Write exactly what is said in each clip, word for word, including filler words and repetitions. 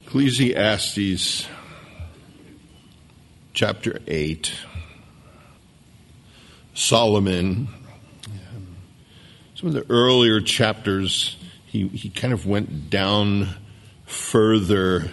Ecclesiastes chapter eight. Solomon, some of the earlier chapters, he, he kind of went down further.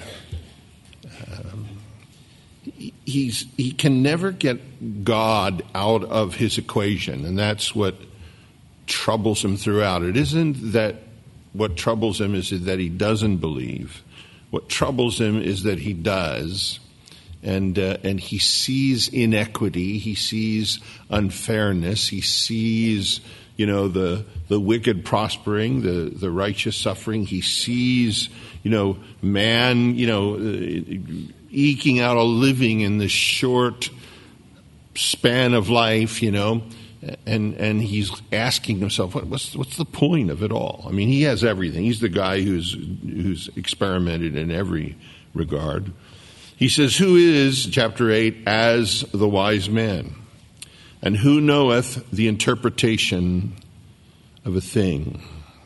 Um, he, he's he can never get God out of his equation, and that's what troubles him throughout. It isn't that what troubles him is that he doesn't believe. What troubles him is that he does, and uh, and he sees inequity, he sees unfairness, he sees, you know, the the wicked prospering, the, the righteous suffering. He sees, you know, man, you know, uh, eking out a living in this short span of life, you know. And and he's asking himself, what, what's what's the point of it all? I mean, he has everything. He's the guy who's who's experimented in every regard. He says, who is, chapter eight, as the wise man? And who knoweth the interpretation of a thing?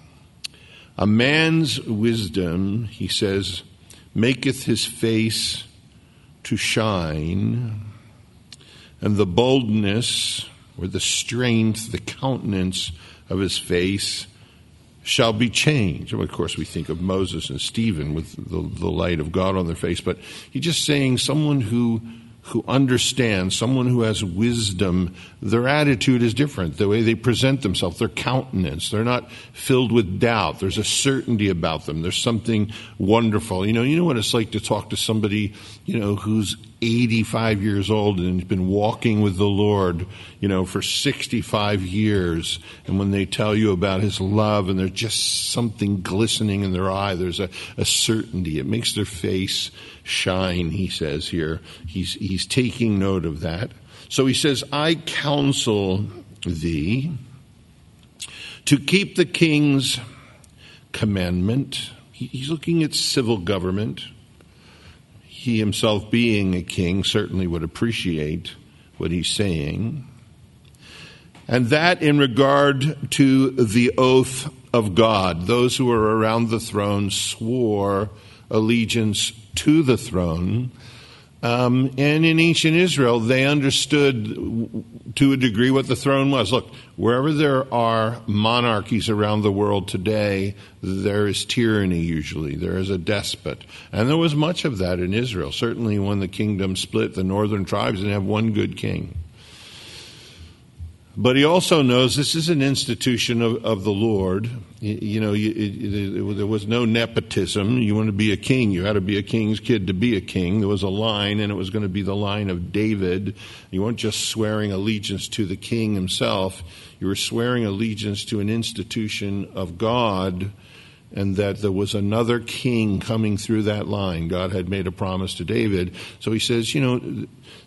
A man's wisdom, he says, maketh his face to shine, and the boldness or the strength, the countenance of his face shall be changed. Well, of course, we think of Moses and Stephen with the, the light of God on their face, but he's just saying someone who who understands, someone who has wisdom, their attitude is different. The way they present themselves, their countenance, they're not filled with doubt. There's a certainty about them. There's something wonderful. You know, you know what it's like to talk to somebody, you know, who's eighty-five years old and has been walking with the Lord, you know, for sixty-five years. And when they tell you about his love and there's just something glistening in their eye, there's a, a certainty. It makes their face shine, he says here. He's, he's taking note of that. So he says, I counsel thee to keep the king's commandment. He, he's looking at civil government. He himself being a king certainly would appreciate what he's saying. And that in regard to the oath of God. Those who were around the throne swore allegiance to the throne. Um, and in ancient Israel, they understood to a degree what the throne was. Look, wherever there are monarchies around the world today, there is tyranny usually. There is a despot. And there was much of that in Israel. Certainly when the kingdom split, the northern tribes didn't have one good king. But he also knows this is an institution of, of the Lord. You, you know, you, it, it, there was no nepotism. You want to be a king, you had to be a king's kid to be a king. There was a line, and it was going to be the line of David. You weren't just swearing allegiance to the king himself. You were swearing allegiance to an institution of God, and that there was another king coming through that line. God had made a promise to David. So he says, you know,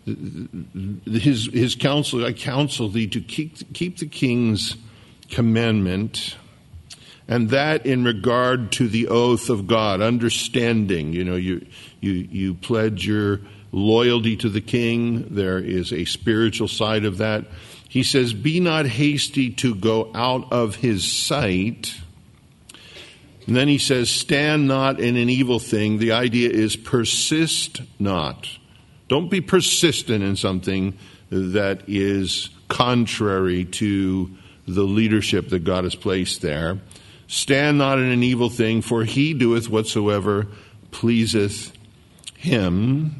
his his counsel, I counsel thee to keep keep the king's commandment, and that in regard to the oath of God, understanding, you know, you you you pledge your loyalty to the king. There is a spiritual side of that. He says, be not hasty to go out of his sight. And then he says, stand not in an evil thing. The idea is persist not. Don't be persistent in something that is contrary to the leadership that God has placed there. Stand not in an evil thing, for he doeth whatsoever pleaseth him.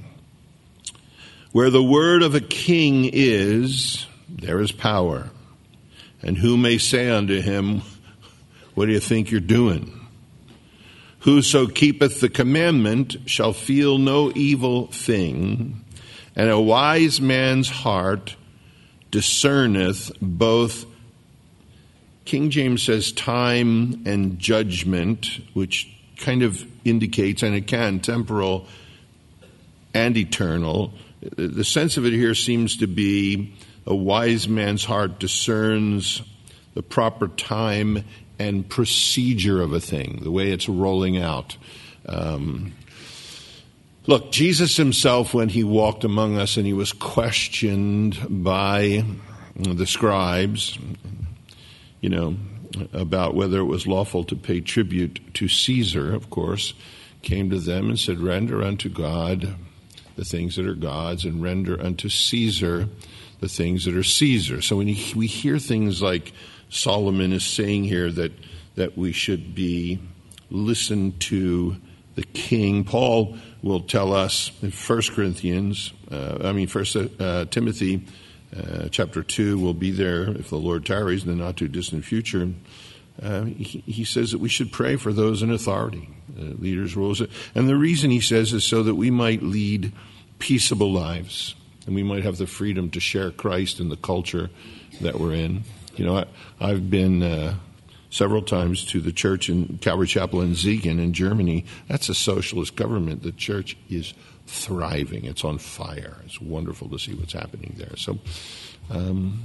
Where the word of a king is, there is power. And who may say unto him, what do you think you're doing? Whoso keepeth the commandment shall feel no evil thing, and a wise man's heart discerneth both, King James says, time and judgment, which kind of indicates, and it can, temporal and eternal. The sense of it here seems to be a wise man's heart discerns the proper time and procedure of a thing, the way it's rolling out. Um, look, Jesus himself, when he walked among us and he was questioned by the scribes, you know, about whether it was lawful to pay tribute to Caesar, of course, came to them and said, render unto God the things that are God's, and render unto Caesar the things that are Caesar. So when we hear things like Solomon is saying here that, that we should be listen to the king, Paul will tell us in First Corinthians, uh, I mean First uh, Timothy uh, chapter two, will be there if the Lord tarries in the not too distant future. Uh, he, he says that we should pray for those in authority, uh, leaders, rules. And the reason he says is so that we might lead peaceable lives and we might have the freedom to share Christ in the culture that we're in. You know, I, I've been uh, several times to the church in Calvary Chapel in Siegen in Germany. That's a socialist government. The church is thriving. It's on fire. It's wonderful to see what's happening there. So, um,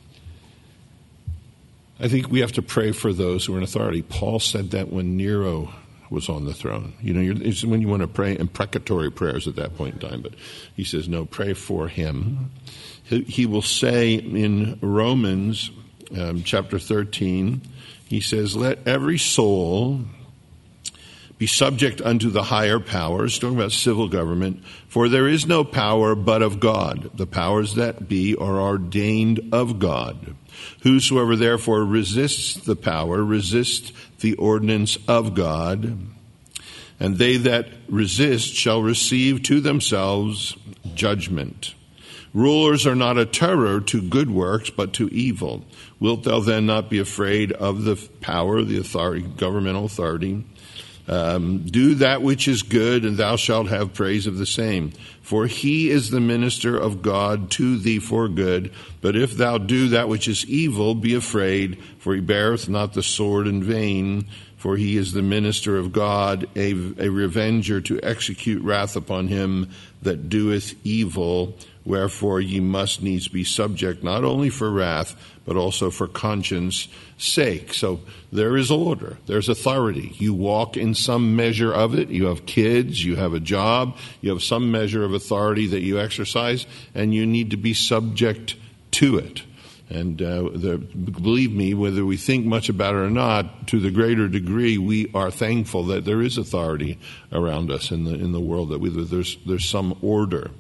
I think we have to pray for those who are in authority. Paul said that when Nero was on the throne. You know, you're, it's when you want to pray imprecatory prayers at that point in time. But he says, no, pray for him. He, he will say in Romans um, chapter thirteen, he says, let every soul be subject unto the higher powers, talking about civil government, for there is no power but of God. The powers that be are ordained of God. Whosoever therefore resists the power, resists the ordinance of God, and they that resist shall receive to themselves judgment. Rulers are not a terror to good works, but to evil. Wilt thou then not be afraid of the power, the authority, governmental authority? Um, do that which is good, and thou shalt have praise of the same. For he is the minister of God to thee for good. But if thou do that which is evil, be afraid, for he beareth not the sword in vain. For he is the minister of God, a, a revenger to execute wrath upon him that doeth evil. Wherefore ye must needs be subject, not only for wrath, but also for conscience sake. So there is order. There's authority. You walk in some measure of it. You have kids. You have a job. You have some measure of authority that you exercise, and you need to be subject to it. And uh, the, believe me, whether we think much about it or not, to the greater degree, we are thankful that there is authority around us in the in the world, that we, there's there's some order.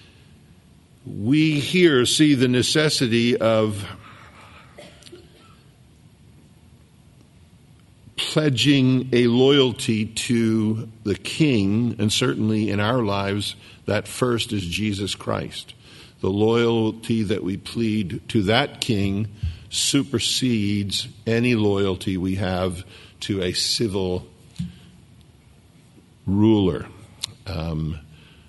We here see the necessity of pledging a loyalty to the King, and certainly in our lives, that first is Jesus Christ. The loyalty that we plead to that King supersedes any loyalty we have to a civil ruler. Um,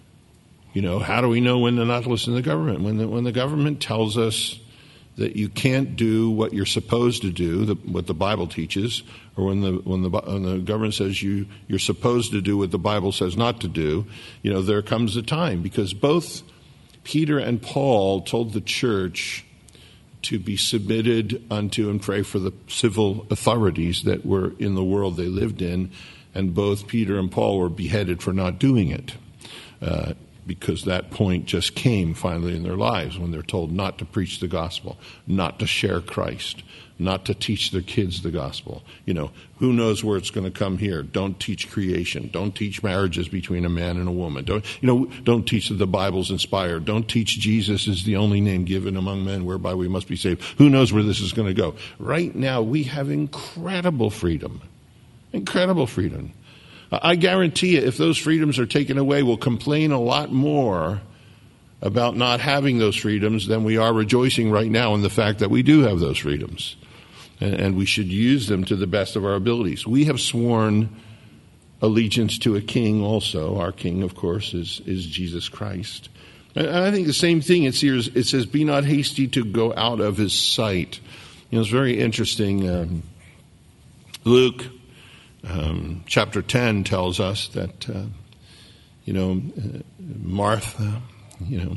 you know, how do we know when to not listen to the government? When the, when the government tells us that you can't do what you're supposed to do, the, what the Bible teaches, or when the when the, when the government says you you're supposed to do what the Bible says not to do, you know, there comes a time, because both Peter and Paul told the church to be submitted unto and pray for the civil authorities that were in the world they lived in, and both Peter and Paul were beheaded for not doing it, uh, because that point just came finally in their lives when they're told not to preach the gospel, not to share Christ, not to teach their kids the gospel. You know, who knows where it's going to come here? Don't teach creation. Don't teach marriages between a man and a woman. Don't, you know, don't teach that the Bible's inspired. Don't teach Jesus is the only name given among men whereby we must be saved. Who knows where this is going to go? Right now, we have incredible freedom. Incredible freedom. I guarantee you, if those freedoms are taken away, we'll complain a lot more about not having those freedoms than we are rejoicing right now in the fact that we do have those freedoms. And we should use them to the best of our abilities. We have sworn allegiance to a king also. Our king, of course, is, is Jesus Christ. And I think the same thing, it says, it says, be not hasty to go out of his sight. You know, it's very interesting. Um, Luke um, chapter ten tells us that, uh, you know, uh, Martha, you know,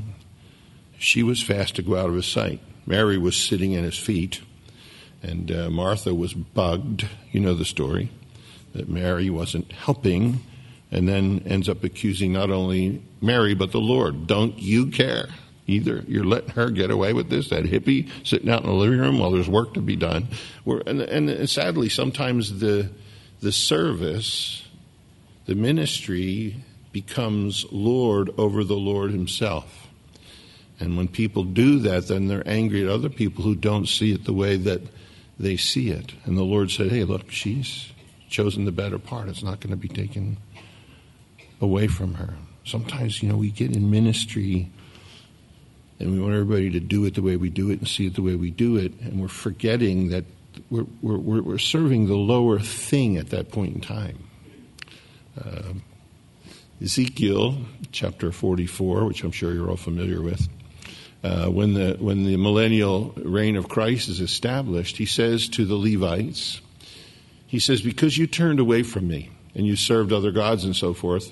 she was fast to go out of his sight. Mary was sitting at his feet. And uh, Martha was bugged, you know the story, that Mary wasn't helping, and then ends up accusing not only Mary, but the Lord. Don't you care either? You're letting her get away with this, that hippie sitting out in the living room while there's work to be done. We're, and, and sadly, sometimes the the service the ministry becomes Lord over the Lord himself. And when people do that, then they're angry at other people who don't see it the way that they see it. And the Lord said, hey, look, she's chosen the better part. It's not going to be taken away from her. Sometimes, you know, we get in ministry and we want everybody to do it the way we do it and see it the way we do it, and we're forgetting that we're, we're, we're serving the lower thing at that point in time. Uh, Ezekiel chapter forty-four, which I'm sure you're all familiar with, uh, when the when the millennial reign of Christ is established, he says to the Levites, he says, because you turned away from me and you served other gods and so forth,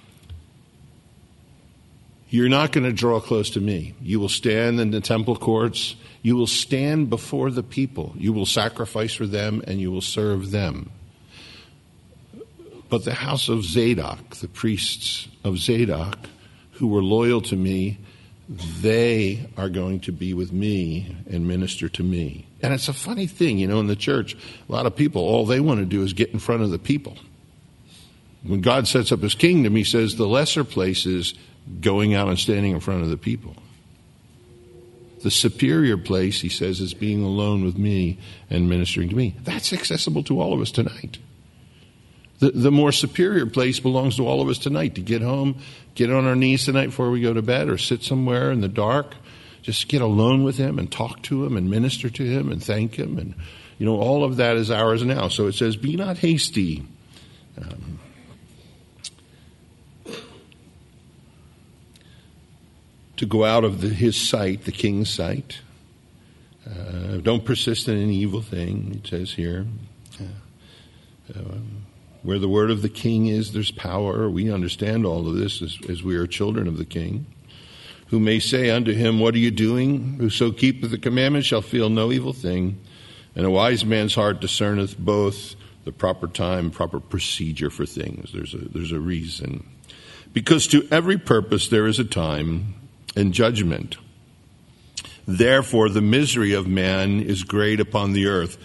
you're not going to draw close to me. You will stand in the temple courts. You will stand before the people. You will sacrifice for them and you will serve them. But the house of Zadok, the priests of Zadok, who were loyal to me, they are going to be with me and minister to me. And it's a funny thing, you know, in the church, a lot of people, all they want to do is get in front of the people. When God sets up his kingdom, he says the lesser place is going out and standing in front of the people. The superior place, he says, is being alone with me and ministering to me. That's accessible to all of us tonight. The, the more superior place belongs to all of us tonight, to get home, get on our knees tonight before we go to bed, or sit somewhere in the dark, just get alone with him and talk to him and minister to him and thank him. And, you know, all of that is ours now. So it says, be not hasty. Um, to go out of the, his sight, the king's sight. Uh, don't persist in any evil thing, it says here. Uh, um, where the word of the king is, there's power. We understand all of this as, as we are children of the king. Who may say unto him, what are you doing? Whoso keepeth the commandments shall feel no evil thing. And a wise man's heart discerneth both the proper time, proper procedure for things. There's a, there's a reason. Because to every purpose there is a time and judgment. Therefore, the misery of man is great upon the earth.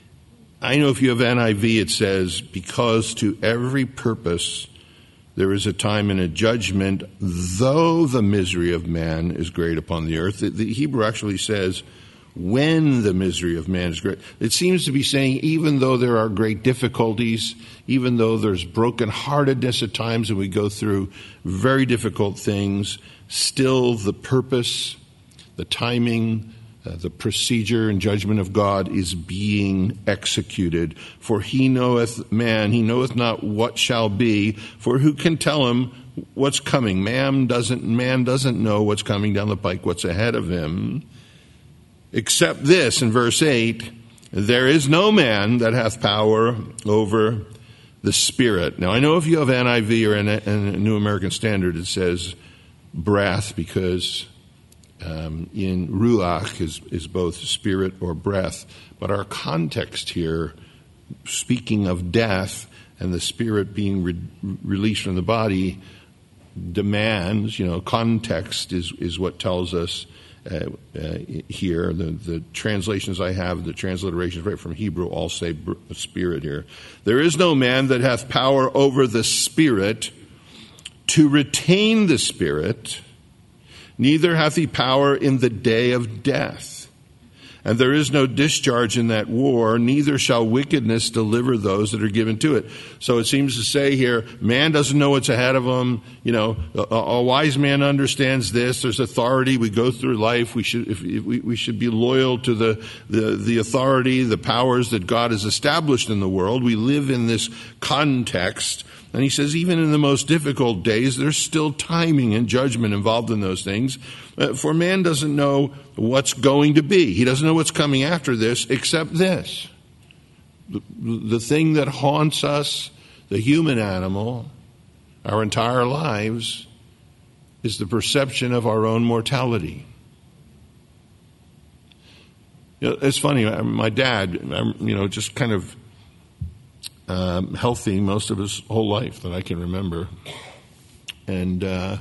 I know if you have N I V, it says, because to every purpose there is a time and a judgment, though the misery of man is great upon the earth. The, the Hebrew actually says, when the misery of man is great. It seems to be saying, even though there are great difficulties, even though there's brokenheartedness at times and we go through very difficult things, still the purpose, the timing, uh, the procedure and judgment of God is being executed. For he knoweth man, he knoweth not what shall be, for who can tell him what's coming? Man doesn't, man doesn't know what's coming down the pike, what's ahead of him. Except this, in verse eight, there is no man that hath power over the Spirit. Now, I know if you have N I V or a New American Standard, it says breath, because um, in ruach is, is both spirit or breath. But our context here, speaking of death and the spirit being re- released from the body, demands, you know, context is, is what tells us Uh, uh, here, the, the translations I have, the transliterations right from Hebrew, all say br- spirit here. There is no man that hath power over the Spirit to retain the Spirit, neither hath he power in the day of death. And there is no discharge in that war, neither shall wickedness deliver those that are given to it. So it seems to say here, man doesn't know what's ahead of him. You know, a, a wise man understands this. There's authority. We go through life. We should, if, if we, we should be loyal to the, the, the authority, the powers that God has established in the world. We live in this context. And he says, even in the most difficult days, there's still timing and judgment involved in those things. Uh, for man doesn't know what's going to be. He doesn't know what's coming after this, except this. The, the thing that haunts us, the human animal, our entire lives, is the perception of our own mortality. You know, it's funny, my dad, you know, just kind of Um, healthy most of his whole life that I can remember. And uh,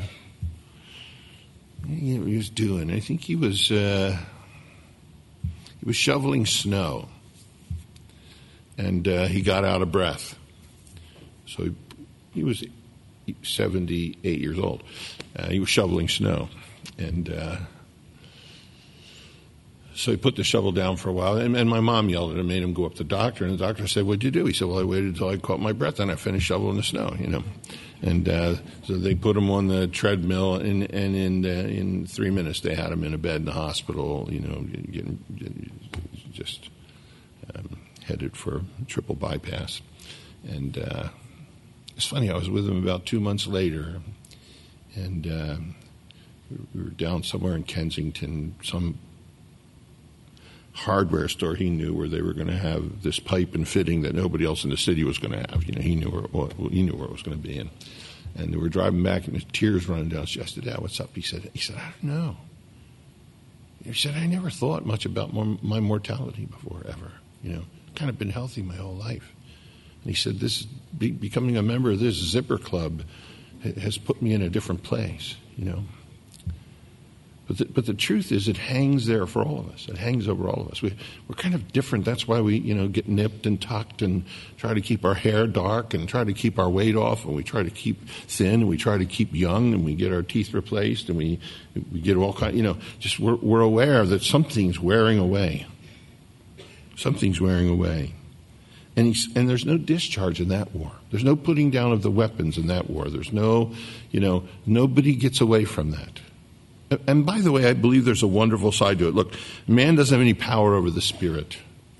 you know, he was doing, I think he was uh, he was shoveling snow. And uh, he got out of breath. So he he was seventy-eight years old. Uh, he was shoveling snow. And uh, so he put the shovel down for a while, and, and my mom yelled at him, made him go up to the doctor, and the doctor said, "What'd you do?" He said, "Well, I waited until I caught my breath, and I finished shoveling the snow," you know. And uh, so they put him on the treadmill, and, and in uh, in three minutes they had him in a bed in the hospital, you know, getting, getting just um, headed for triple bypass. And uh, it's funny, I was with him about two months later, and uh, we were down somewhere in Kensington, some hardware store he knew where they were going to have this pipe and fitting that nobody else in the city was going to have. You know, he knew where well, he knew where it was going to be in. And we were driving back, and the tears running down his chest. "Dad, what's up?" He said. He said, "I don't know." He said, "I never thought much about my mortality before, ever. You know, kind of been healthy my whole life." And he said, "This be, becoming a member of this Zipper Club has put me in a different place. You know." But the, but the truth is, it hangs there for all of us. It hangs over all of us. We, we're kind of different. That's why we, you know, get nipped and tucked and try to keep our hair dark and try to keep our weight off, and we try to keep thin, and we try to keep young, and we get our teeth replaced, and we we get all kind. You know, just we're, we're aware that something's wearing away. Something's wearing away, and he's, and there's no discharge in that war. There's no putting down of the weapons in that war. There's no, you know, nobody gets away from that. And by the way, I believe there's a wonderful side to it. Look, man doesn't have any power over the spirit.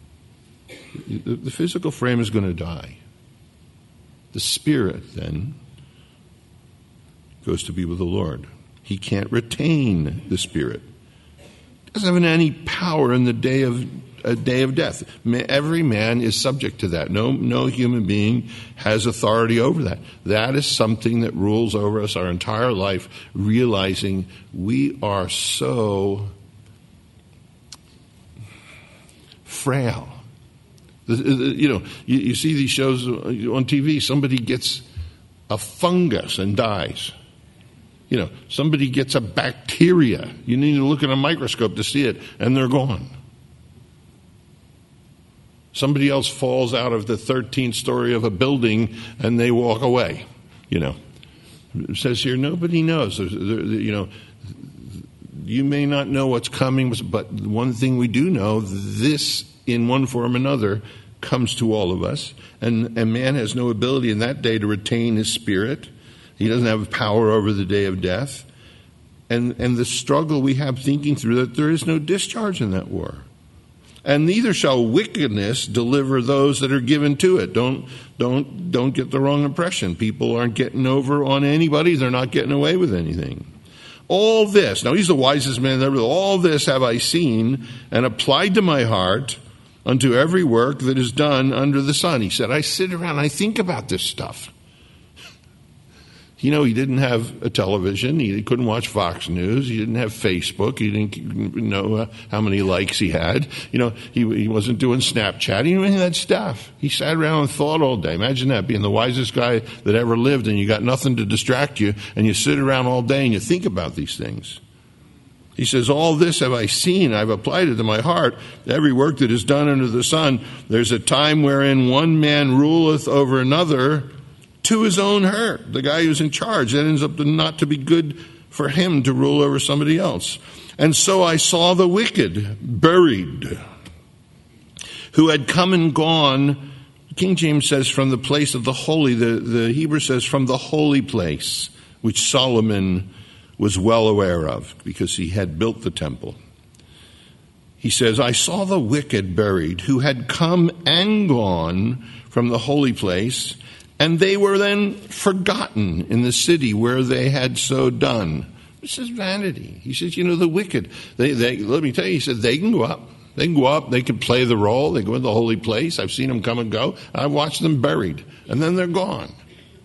The physical frame is going to die. The spirit, then, goes to be with the Lord. He can't retain the spirit. He doesn't have any power in the day of a day of death. Every man is subject to that. No, no human being has authority over that. That is something that rules over us our entire life, realizing we are so frail. You know, you, you see these shows on T V, somebody gets a fungus and dies. You know, somebody gets a bacteria. You need to look at a microscope to see it, and they're gone. Somebody else falls out of the thirteenth story of a building and they walk away. You know, it says here, nobody knows. You know, you may not know what's coming, but one thing we do know, this in one form or another comes to all of us. And, and man has no ability in that day to retain his spirit. He doesn't have power over the day of death. And, and the struggle we have thinking through that there is no discharge in that war. And neither shall wickedness deliver those that are given to it. Don't, don't, don't get the wrong impression. People aren't getting over on anybody. They're not getting away with anything. All this, now he's the wisest man ever. All this have I seen and applied to my heart unto every work that is done under the sun. He said, I sit around and I think about this stuff. You know, he didn't have a television. He couldn't watch Fox News. He didn't have Facebook. He didn't know uh, how many likes he had. You know, he, he wasn't doing Snapchat. He didn't do any of that stuff. He sat around and thought all day. Imagine that, being the wisest guy that ever lived, and you got nothing to distract you, and you sit around all day and you think about these things. He says, all this have I seen. I've applied it to my heart. Every work that is done under the sun. There's a time wherein one man ruleth over another, to his own hurt. The guy who's in charge, that ends up to not to be good for him to rule over somebody else. And so I saw the wicked buried, who had come and gone. King James says from the place of the holy. The, the Hebrew says from the holy place, which Solomon was well aware of because he had built the temple. He says, I saw the wicked buried, who had come and gone from the holy place, and they were then forgotten in the city where they had so done. This is vanity. He says, you know, the wicked, they, they, let me tell you, he said, they can go up. They can go up. They can play the role. They go in the holy place. I've seen them come and go. I've watched them buried. And then they're gone.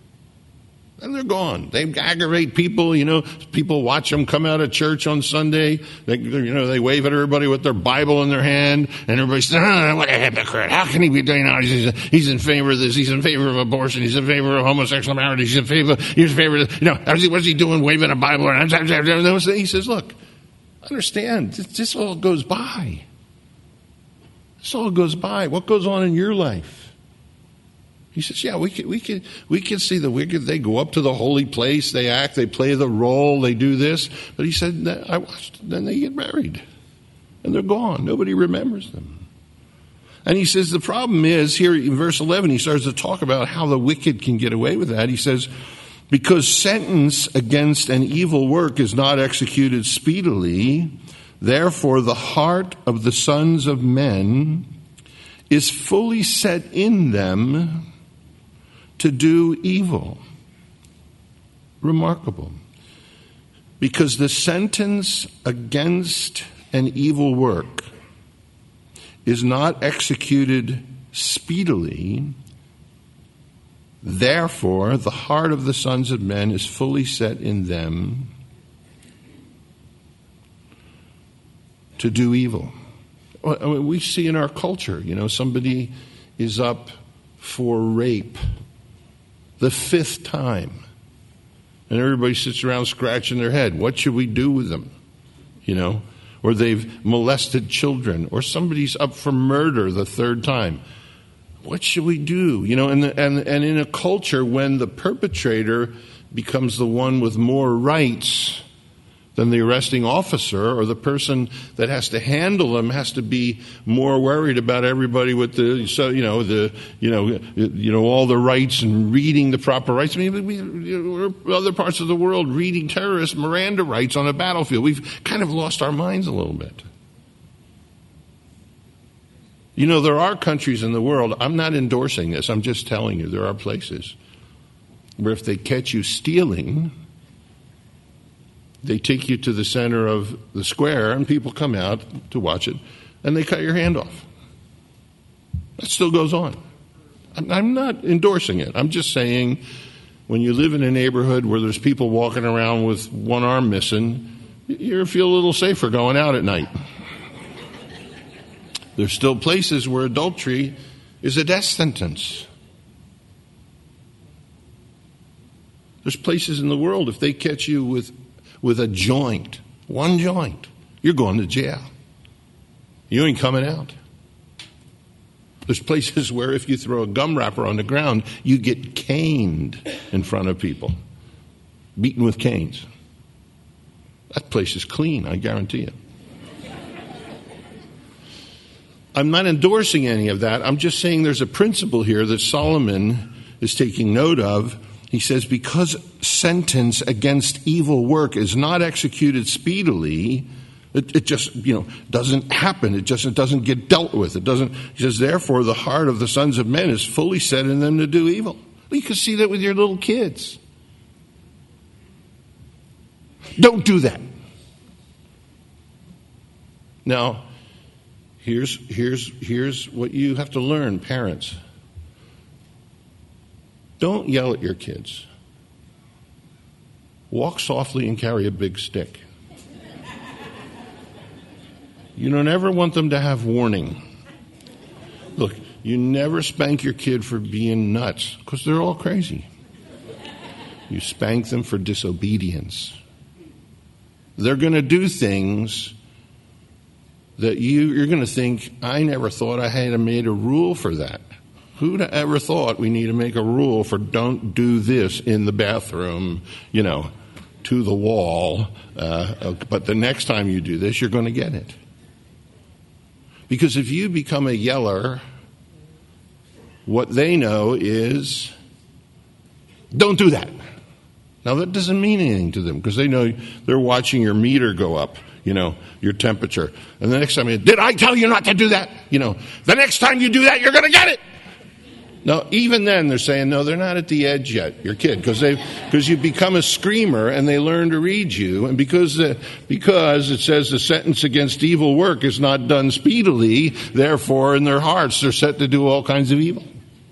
And they're gone. They aggravate people, you know. People watch them come out of church on Sunday. They, you know, they wave at everybody with their Bible in their hand, and everybody says, oh, what a hypocrite. How can he be doing that? He's, he's in favor of this. He's in favor of abortion. He's in favor of homosexual marriage. He's in favor, he's in favor of, you know, what's he doing waving a Bible around? He says, look, understand, this, this all goes by. This all goes by. What goes on in your life? He says, yeah, we can, we can, we can see the wicked. They go up to the holy place, they act, they play the role, they do this. But he said, I watched, then they get married. And they're gone. Nobody remembers them. And he says the problem is, here in verse eleven, he starts to talk about how the wicked can get away with that. He says, because sentence against an evil work is not executed speedily, therefore the heart of the sons of men is fully set in them to do evil. Remarkable. Because the sentence against an evil work is not executed speedily, therefore the heart of the sons of men is fully set in them to do evil. We see in our culture, you know, somebody is up for rape the fifth time, and everybody sits around scratching their head. What should we do with them? You know, or they've molested children, or somebody's up for murder the third time. What should we do? You know, and the, and and in a culture when the perpetrator becomes the one with more rights than the arresting officer, or the person that has to handle them has to be more worried about everybody with the, so you know the you know you know all the rights and reading the proper rights. I mean, we, you know, other parts of the world reading terrorist Miranda rights on a battlefield. We've kind of lost our minds a little bit. You know, there are countries in the world. I'm not endorsing this. I'm just telling you there are places where if they catch you stealing, they take you to the center of the square, and people come out to watch it, and they cut your hand off. That still goes on. I'm not endorsing it. I'm just saying when you live in a neighborhood where there's people walking around with one arm missing, you feel a little safer going out at night. There's still places where adultery is a death sentence. There's places in the world, if they catch you with with a joint, one joint, you're going to jail. You ain't coming out. There's places where if you throw a gum wrapper on the ground, you get caned in front of people, beaten with canes. That place is clean, I guarantee you. I'm not endorsing any of that. I'm just saying there's a principle here that Solomon is taking note of. He says, because sentence against evil work is not executed speedily, it, it just, you know, doesn't happen. It just it doesn't get dealt with. It doesn't. He says, therefore, the heart of the sons of men is fully set in them to do evil. Well, you can see that with your little kids. Don't do that. Now, here's here's here's what you have to learn, parents. Don't yell at your kids. Walk softly and carry a big stick. You don't ever want them to have warning. Look, you never spank your kid for being nuts, because they're all crazy. You spank them for disobedience. They're going to do things that you, you're going to think, I never thought I had made a rule for that. Who'd ever thought we need to make a rule for don't do this in the bathroom, you know, to the wall, uh, but the next time you do this, you're going to get it. Because if you become a yeller, what they know is, don't do that. Now, that doesn't mean anything to them, because they know they're watching your meter go up, you know, your temperature. And the next time, you, did I tell you not to do that? You know, the next time you do that, you're going to get it. No, even then they're saying, no, they're not at the edge yet, your kid, because they because you become a screamer and they learn to read you. And because uh, because it says the sentence against evil work is not done speedily, therefore in their hearts they're set to do all kinds of evil.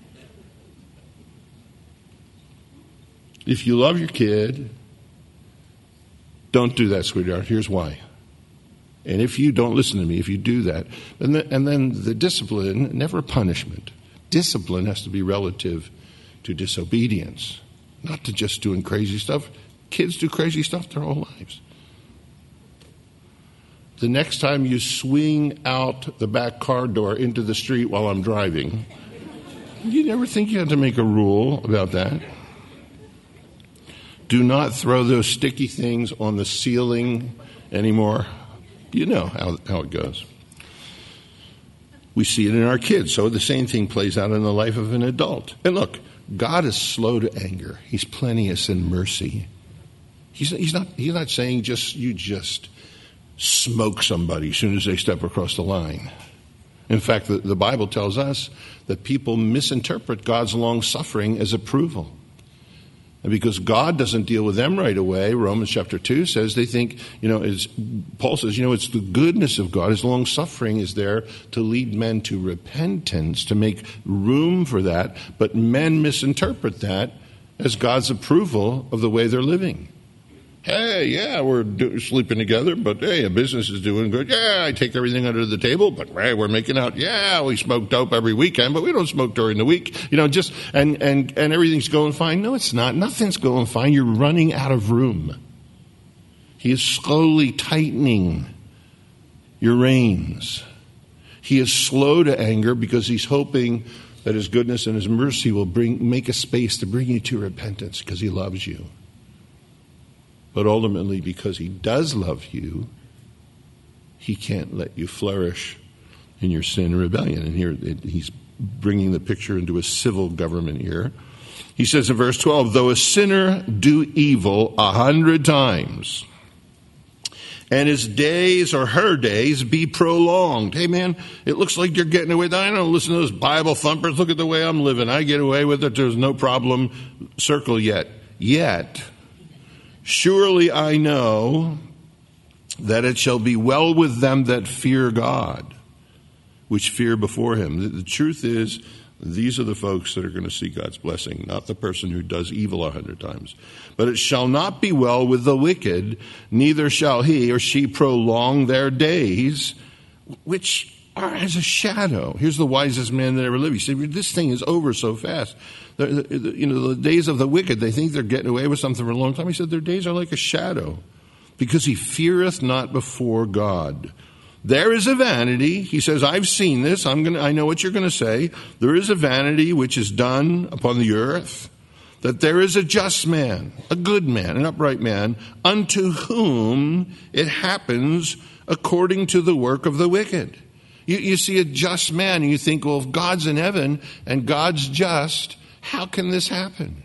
If you love your kid, don't do that, sweetheart. Here's why. And if you don't listen to me, if you do that, and, the, and then the discipline, never punishment. Discipline has to be relative to disobedience, not to just doing crazy stuff. Kids do crazy stuff their whole lives. The next time you swing out the back car door into the street while I'm driving, You never think you have to make a rule about that? Do not throw those sticky things on the ceiling anymore. You know how, how it goes. We see it in our kids, so the same thing plays out in the life of an adult. And look, God is slow to anger. He's plenteous in mercy. He's, he's not, he's not saying just you just smoke somebody as soon as they step across the line. In fact, the, the Bible tells us that people misinterpret God's long suffering as approval. And because God doesn't deal with them right away, Romans chapter two says they think, you know, as Paul says, you know, it's the goodness of God. His long suffering is there to lead men to repentance, to make room for that. But men misinterpret that as God's approval of the way they're living. Hey, yeah, we're do- sleeping together, but hey, a business is doing good. Yeah, I take everything under the table, but hey, we're making out. Yeah, we smoke dope every weekend, but we don't smoke during the week. You know, just, and, and, and everything's going fine. No, it's not. Nothing's going fine. You're running out of room. He is slowly tightening your reins. He is slow to anger because he's hoping that his goodness and his mercy will bring, make a space to bring you to repentance because he loves you. But ultimately, because he does love you, he can't let you flourish in your sin and rebellion. And here he's bringing the picture into a civil government here. He says in verse twelve, though a sinner do evil a hundred times, and his days or her days be prolonged. Hey, man, it looks like you're getting away. I don't listen to those Bible thumpers. Look at the way I'm living. I get away with it. There's no problem. Circle yet. Yet. Surely I know that it shall be well with them that fear God, which fear before him. The, the truth is, these are the folks that are going to see God's blessing, not the person who does evil a hundred times. But it shall not be well with the wicked, neither shall he or she prolong their days, which are as a shadow. Here's the wisest man that ever lived. He said, this thing is over so fast. The, the, the, you know, the days of the wicked, they think they're getting away with something for a long time. He said, their days are like a shadow, because he feareth not before God. There is a vanity. He says, I've seen this. I'm gonna, I know what you're going to say. There is a vanity which is done upon the earth, that there is a just man, a good man, an upright man, unto whom it happens according to the work of the wicked. You, you see a just man and you think, well, if God's in heaven and God's just, how can this happen?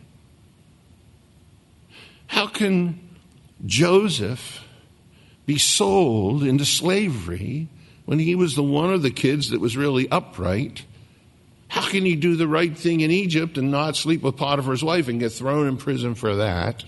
How can Joseph be sold into slavery when he was the one of the kids that was really upright? How can he do the right thing in Egypt and not sleep with Potiphar's wife and get thrown in prison for that?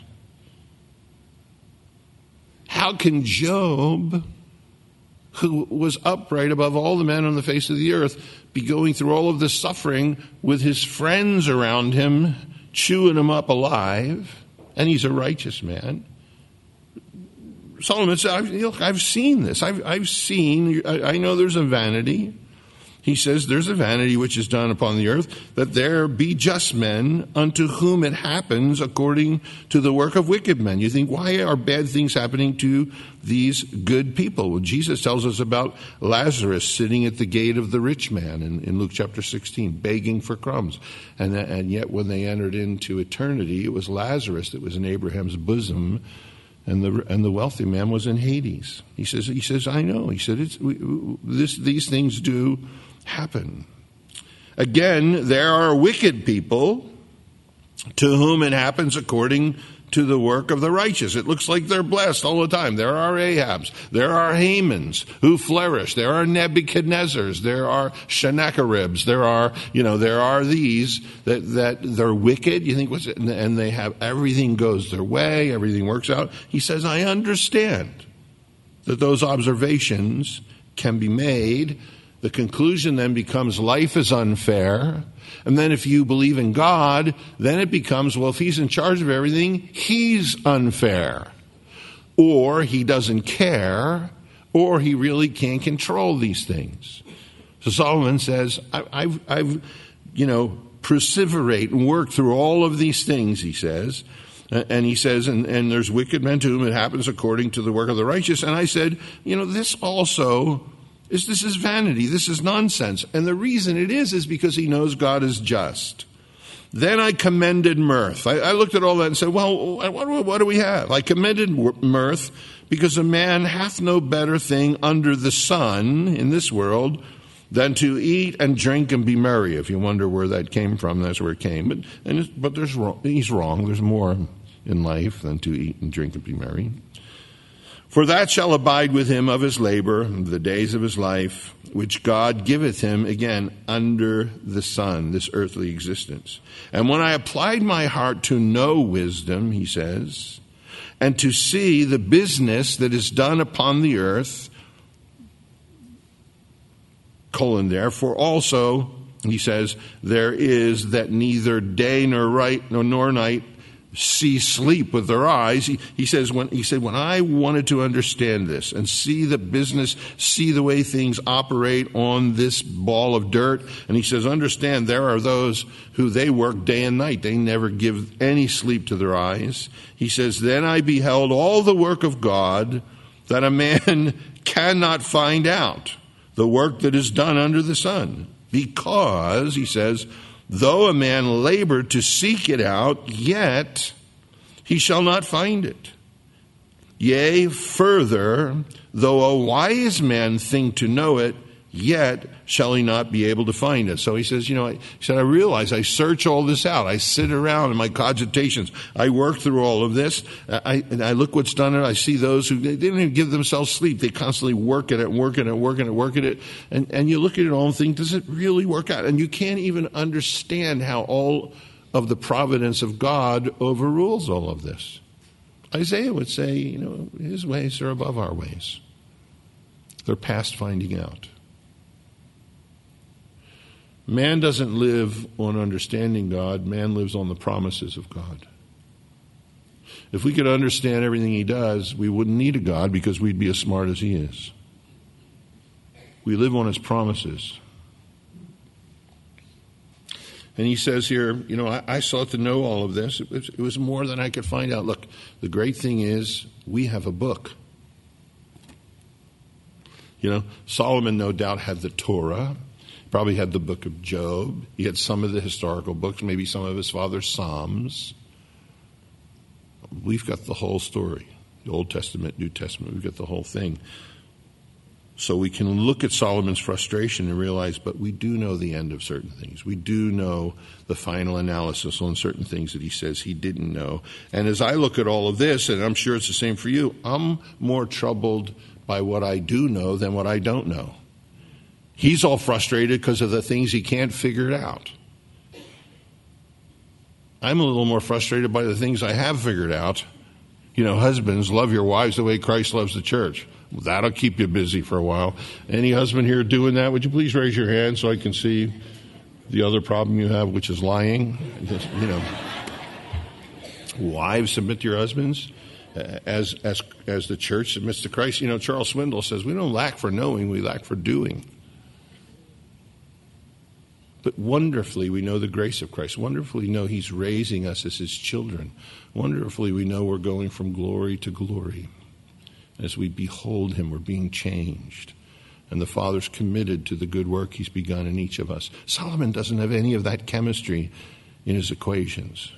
How can Job, who was upright above all the men on the face of the earth, be going through all of this suffering with his friends around him, chewing him up alive, and he's a righteous man? Solomon said, I've, look, I've seen this. I've, I've seen, I, I know there's a vanity. He says there's a vanity which is done upon the earth, that there be just men unto whom it happens according to the work of wicked men. You think, why are bad things happening to these good people? Well, Jesus tells us about Lazarus sitting at the gate of the rich man in, in Luke chapter sixteen, begging for crumbs. And, and yet when they entered into eternity, it was Lazarus that was in Abraham's bosom, and the and the wealthy man was in Hades. He says, he says, I know. He said, it's, we, this, these things do happen. Again, there are wicked people to whom it happens according to the work of the righteous. It looks like they're blessed all the time. There are Ahabs. There are Hamans who flourish. There are Nebuchadnezzars. There are Sennacheribs. There are, you know, there are these that, that they're wicked. You think, what's it? And they have, everything goes their way. Everything works out. He says, I understand that those observations can be made. The conclusion then becomes life is unfair. And then if you believe in God, then it becomes, well, if he's in charge of everything, he's unfair. Or he doesn't care, or he really can't control these things. So Solomon says, I, I've, I've, you know, perseverate and work through all of these things, he says. And he says, and, and there's wicked men to whom it happens according to the work of the righteous. And I said, you know, this also is this is vanity. This is nonsense. And the reason it is is because he knows God is just. Then I commended mirth. I, I looked at all that and said, well, what, what do we have? I commended mirth because a man hath no better thing under the sun in this world than to eat and drink and be merry. If you wonder where that came from, that's where it came. But, and it, but there's wrong, he's wrong. There's more in life than to eat and drink and be merry. For that shall abide with him of his labor, the days of his life, which God giveth him, again, under the sun, this earthly existence. And when I applied my heart to know wisdom, he says, and to see the business that is done upon the earth, colon there, for also, he says, there is that neither day nor right nor, nor night see sleep with their eyes. He, he says when he said when I wanted to understand this and see the business, see the way things operate on this ball of dirt, and he says, understand there are those who they work day and night. They never give any sleep to their eyes. He says, then I beheld all the work of God that a man cannot find out, the work that is done under the sun, because, he says, though a man labor to seek it out, yet he shall not find it. Yea, further, though a wise man think to know it, yet shall he not be able to find it. So he says, you know, I, he said, I realize I search all this out. I sit around in my cogitations. I work through all of this. I, and I look what's done. And I see those who they didn't even give themselves sleep. They constantly work at it, work at it, work at it, work at it. And, and you look at it all and think, does it really work out? And you can't even understand how all of the providence of God overrules all of this. Isaiah would say, you know, his ways are above our ways. They're past finding out. Man doesn't live on understanding God. Man lives on the promises of God. If we could understand everything he does, we wouldn't need a God because we'd be as smart as he is. We live on his promises. And he says here, you know, I, I sought to know all of this. It was, it was more than I could find out. Look, the great thing is we have a book. You know, Solomon no doubt had the Torah. Probably had the book of Job. He had some of the historical books, maybe some of his father's Psalms. We've got the whole story. The Old Testament, New Testament, we've got the whole thing. So we can look at Solomon's frustration and realize, but we do know the end of certain things. We do know the final analysis on certain things that he says he didn't know. And as I look at all of this, and I'm sure it's the same for you, I'm more troubled by what I do know than what I don't know. He's all frustrated because of the things he can't figure it out. I'm a little more frustrated by the things I have figured out. You know, husbands, love your wives the way Christ loves the church. That'll keep you busy for a while. Any husband here doing that, would you please raise your hand so I can see the other problem you have, which is lying? Just, you know, wives, submit to your husbands as as as the church submits to Christ. You know, Charles Swindoll says we don't lack for knowing, we lack for doing. But wonderfully, we know the grace of Christ. Wonderfully, we know he's raising us as his children. Wonderfully, we know we're going from glory to glory. As we behold him, we're being changed. And the Father's committed to the good work he's begun in each of us. Solomon doesn't have any of that chemistry in his equations.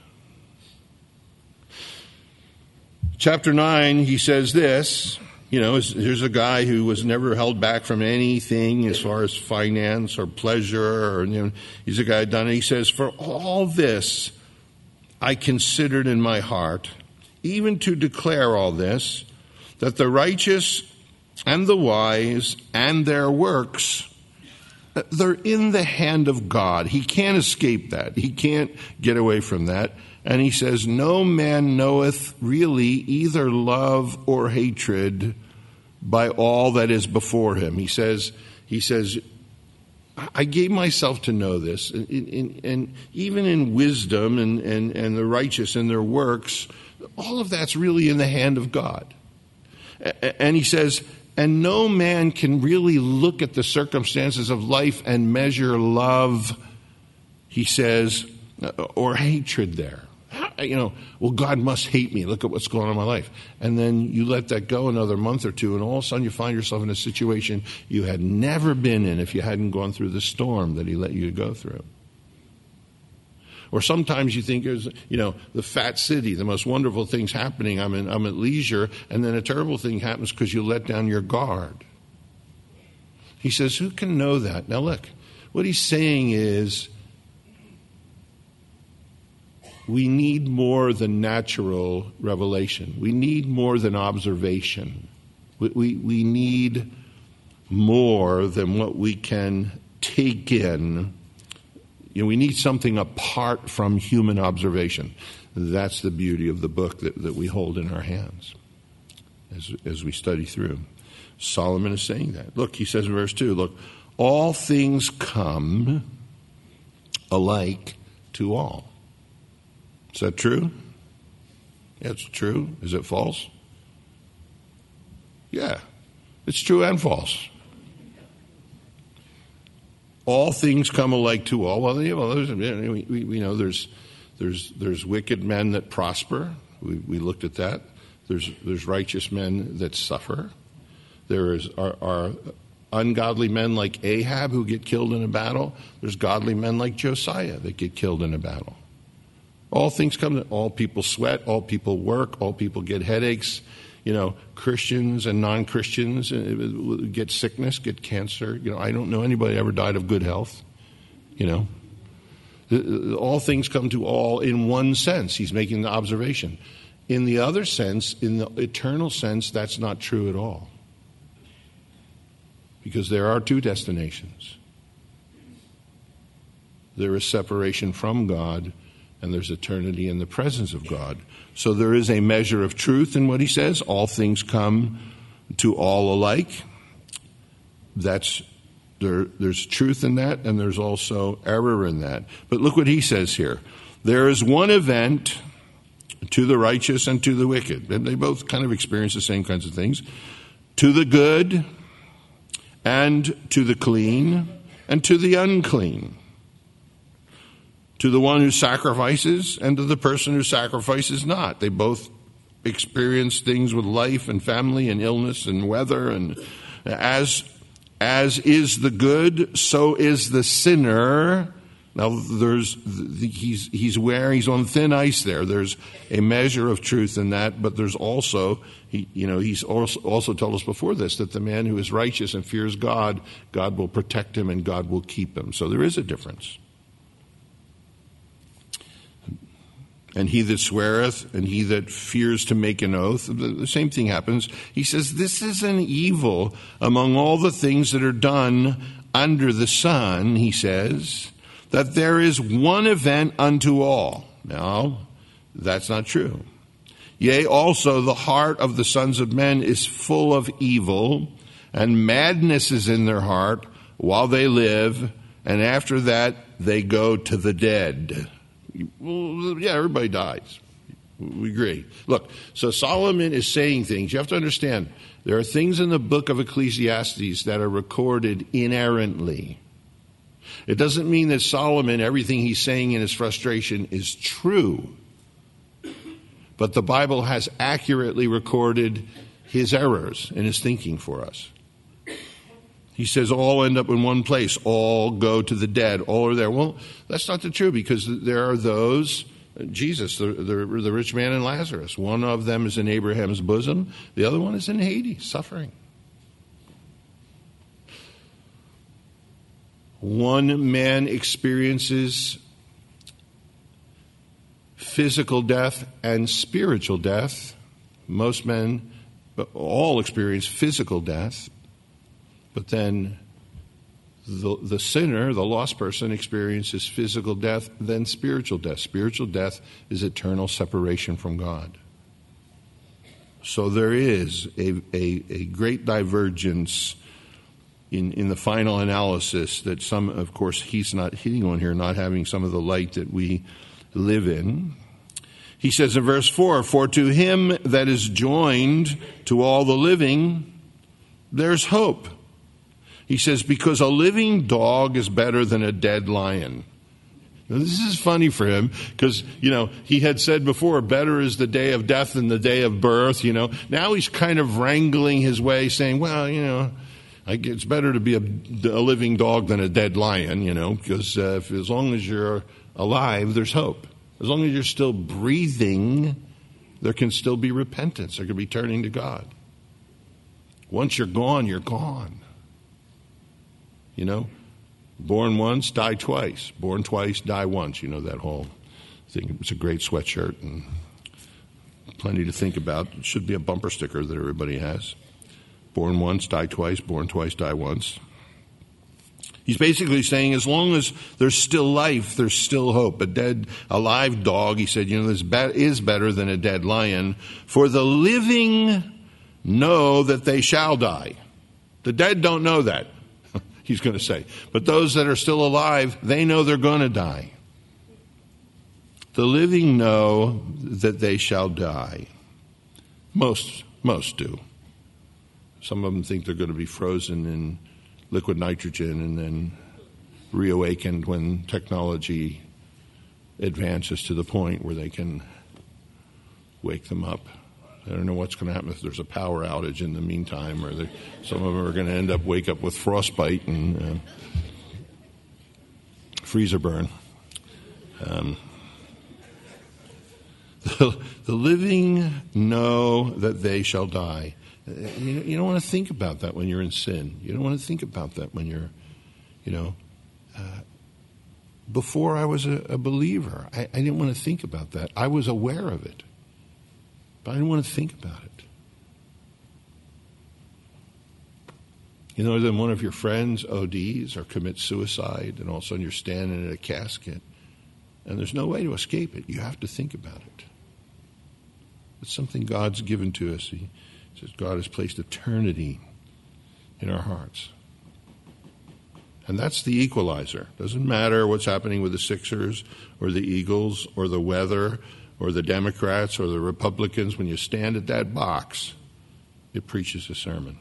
Chapter nine, he says this. You know, here's a guy who was never held back from anything as far as finance or pleasure. Or, you know, he's a guy who done it. He says, for all this I considered in my heart, even to declare all this, that the righteous and the wise and their works, they're in the hand of God. He can't escape that. He can't get away from that. And he says, no man knoweth really either love or hatred by all that is before him. He says, he says, I gave myself to know this. And, and, and even in wisdom and, and, and the righteous and their works, all of that's really in the hand of God. And he says, and no man can really look at the circumstances of life and measure love, he says, or hatred there. How, you know, well, God must hate me. Look at what's going on in my life. And then you let that go another month or two, and all of a sudden you find yourself in a situation you had never been in if you hadn't gone through the storm that he let you go through. Or sometimes you think there's, you know, the fat city, the most wonderful things happening. I'm in, I'm at leisure, and then a terrible thing happens because you let down your guard. He says, who can know that? Now look, what he's saying is, we need more than natural revelation. We need more than observation. We, we, we need more than what we can take in. You know, we need something apart from human observation. That's the beauty of the book that, that we hold in our hands as, as we study through. Solomon is saying that. Look, he says in verse two, look, all things come alike to all. Is that true? Yeah, it's true. Is it false? Yeah, it's true and false. All things come alike to all. Well, you know, there's, we, we, we know there's there's there's wicked men that prosper. We, we looked at that. There's there's righteous men that suffer. There is are, are ungodly men like Ahab who get killed in a battle. There's godly men like Josiah that get killed in a battle. All things come to all people sweat, all people work, all people get headaches. You know, Christians and non-Christians get sickness, get cancer. You know, I don't know anybody ever died of good health. You know, all things come to all in one sense. He's making the observation. In the other sense, in the eternal sense, that's not true at all. Because there are two destinations. There is separation from God, and there's eternity in the presence of God. So there is a measure of truth in what he says. All things come to all alike. That's there, there's truth in that, and there's also error in that. But look what he says here. There is one event to the righteous and to the wicked. And they both kind of experience the same kinds of things. To the good and to the clean and to the unclean. To the one who sacrifices and to the person who sacrifices not. They both experience things with life and family and illness and weather. And as, as is the good, so is the sinner. Now, there's he's he's where he's on thin ice there. There's a measure of truth in that, but there's also, he, you know, he's also, also told us before this that the man who is righteous and fears God, God will protect him and God will keep him. So there is a difference. And he that sweareth, and he that fears to make an oath, the same thing happens. He says, this is an evil among all the things that are done under the sun, he says, that there is one event unto all. Now, that's not true. Yea, also the heart of the sons of men is full of evil, and madness is in their heart while they live, and after that they go to the dead. Well, yeah, everybody dies. We agree. Look, so Solomon is saying things. You have to understand, there are things in the book of Ecclesiastes that are recorded inerrantly. It doesn't mean that Solomon, everything he's saying in his frustration is true. But the Bible has accurately recorded his errors in his thinking for us. He says all end up in one place. All go to the dead. All are there. Well, that's not the truth, because there are those, Jesus, the, the, the rich man and Lazarus. One of them is in Abraham's bosom. The other one is in Hades, suffering. One man experiences physical death and spiritual death. Most men, all experience physical death. But then the, the sinner, the lost person, experiences physical death, then spiritual death. Spiritual death is eternal separation from God. So there is a, a, a great divergence in, in the final analysis that some, of course, he's not hitting on here, not having some of the light that we live in. He says in verse four, for to him that is joined to all the living, there's hope. He says, because a living dog is better than a dead lion. Now, this is funny for him because, you know, he had said before, better is the day of death than the day of birth, you know. Now he's kind of wrangling his way, saying, well, you know, I, it's better to be a, a living dog than a dead lion, you know, because uh, if, as long as you're alive, there's hope. As long as you're still breathing, there can still be repentance. There can be turning to God. Once you're gone, you're gone. You know? Born once, die twice. Born twice, die once. You know that whole thing. It's a great sweatshirt and plenty to think about. It should be a bumper sticker that everybody has. Born once, die twice. Born twice, die once. He's basically saying as long as there's still life, there's still hope. A dead, alive dog, he said, you know, this is better than a dead lion. For the living know that they shall die. The dead don't know that. He's going to say. But those that are still alive, they know they're going to die. The living know that they shall die. Most, most do. Some of them think they're going to be frozen in liquid nitrogen and then reawakened when technology advances to the point where they can wake them up. I don't know what's going to happen if there's a power outage in the meantime, or some of them are going to end up wake up with frostbite and uh, freezer burn. Um, the, the living know that they shall die. You, you don't want to think about that when you're in sin. You don't want to think about that when you're, you know. Uh, before I was a, a believer, I, I didn't want to think about that. I was aware of it. But I didn't want to think about it. You know, then one of your friends O Ds or commits suicide, and all of a sudden you're standing at a casket, and there's no way to escape it. You have to think about it. It's something God's given to us. He says God has placed eternity in our hearts. And that's the equalizer. Doesn't matter what's happening with the Sixers or the Eagles or the weather or the Democrats or the Republicans. When you stand at that box, it preaches a sermon.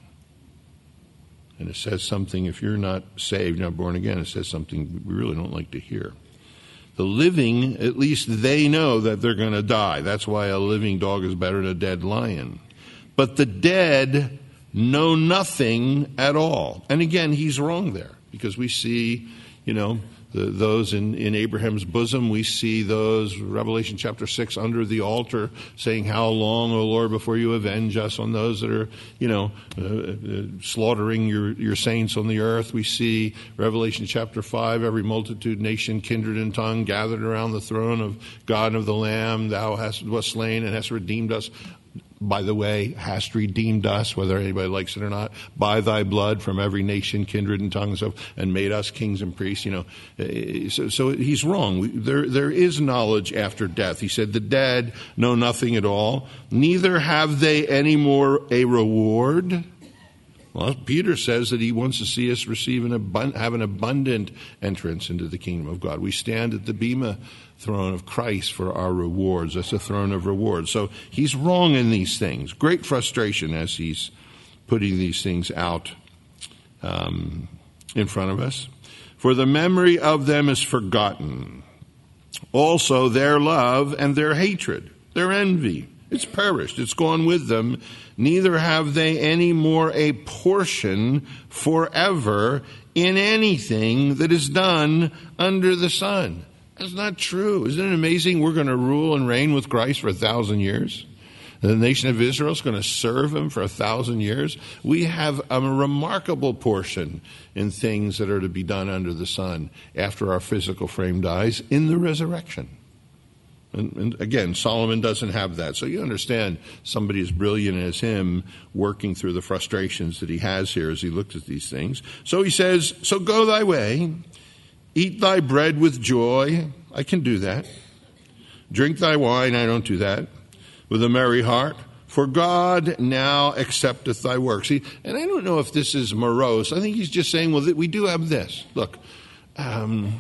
And it says something, if you're not saved, not born again, it says something we really don't like to hear. The living, at least they know that they're going to die. That's why a living dog is better than a dead lion. But the dead know nothing at all. And again, he's wrong there, because we see, you know, The, those in, in Abraham's bosom, we see those, Revelation chapter six, under the altar, saying, how long, O Lord, before you avenge us on those that are, you know, uh, uh, slaughtering your, your saints on the earth. We see Revelation chapter five, every multitude, nation, kindred, and tongue gathered around the throne of God and of the Lamb. Thou hast was slain and hast redeemed us. By the way, hast redeemed us, whether anybody likes it or not, by thy blood from every nation, kindred, and tongues, of, and made us kings and priests. You know, so, so he's wrong. We, there, there is knowledge after death. He said, the dead know nothing at all, neither have they any more a reward. Well, Peter says that he wants to see us receive an abund- have an abundant entrance into the kingdom of God. We stand at the bema throne of Christ for our rewards. That's a throne of rewards. So he's wrong in these things. Great frustration as he's putting these things out um, in front of us. For the memory of them is forgotten. Also their love and their hatred, their envy. It's perished. It's gone with them. Neither have they any more a portion forever in anything that is done under the sun. That's not true. Isn't it amazing? We're going to rule and reign with Christ for a thousand years. And the nation of Israel is going to serve him for a thousand years. We have a remarkable portion in things that are to be done under the sun after our physical frame dies in the resurrection. And, and again, Solomon doesn't have that. So you understand somebody as brilliant as him working through the frustrations that he has here as he looks at these things. So he says, so go thy way, eat thy bread with joy. I can do that. Drink thy wine. I don't do that. With a merry heart. For God now accepteth thy works. See, and I don't know if this is morose. I think he's just saying, well, we do have this. Look, um...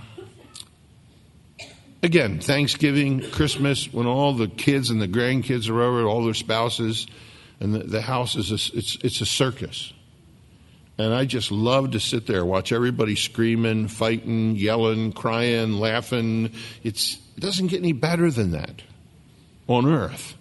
Again, Thanksgiving, Christmas, when all the kids and the grandkids are over, all their spouses, and the, the house is a, it's it's a circus. And I just love to sit there, watch everybody screaming, fighting, yelling, crying, laughing. It's, it doesn't get any better than that on earth.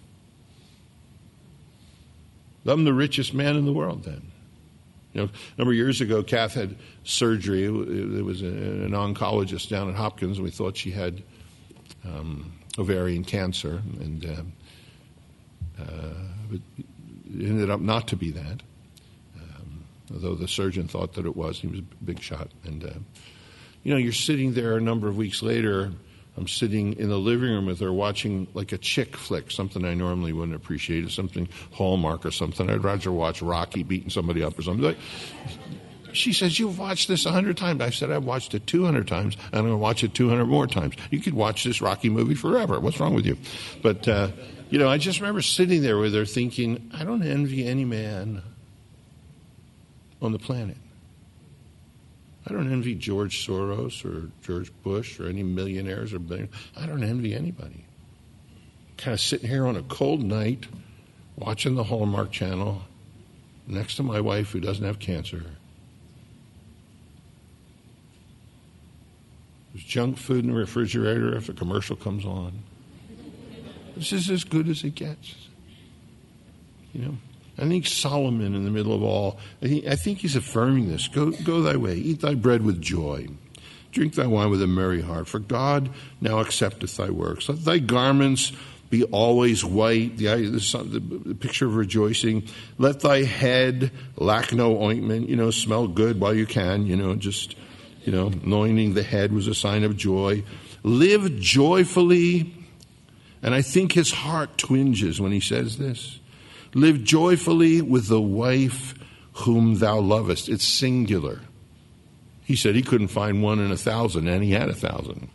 I'm the richest man in the world then. You know, a number of years ago, Kath had surgery. There was a, an oncologist down at Hopkins, and we thought she had um, ovarian cancer, and uh, uh, it ended up not to be that. Um, although the surgeon thought that it was, he was a big shot. And uh, you know, you're sitting there a number of weeks later. I'm sitting in the living room with her watching like a chick flick, something I normally wouldn't appreciate, something Hallmark or something. I'd rather watch Rocky beating somebody up or something. Like, she says, you've watched this a hundred times. I said, I've watched it two hundred times, and I'm going to watch it two hundred more times. You could watch this Rocky movie forever. What's wrong with you? But, uh, you know, I just remember sitting there with her thinking, I don't envy any man on the planet. I don't envy George Soros or George Bush or any millionaires or billionaires. I don't envy anybody. Kind of sitting here on a cold night, watching the Hallmark Channel, next to my wife who doesn't have cancer. There's junk food in the refrigerator if a commercial comes on. This is as good as it gets. You know? I think Solomon, in the middle of all, I think he's affirming this. Go, go thy way, eat thy bread with joy, drink thy wine with a merry heart, for God now accepteth thy works. Let thy garments be always white, the, the, the picture of rejoicing. Let thy head lack no ointment, you know, smell good while you can, you know, just, you know, anointing the head was a sign of joy. Live joyfully, and I think his heart twinges when he says this. Live joyfully with the wife whom thou lovest. It's singular. He said he couldn't find one in a thousand, and he had a thousand.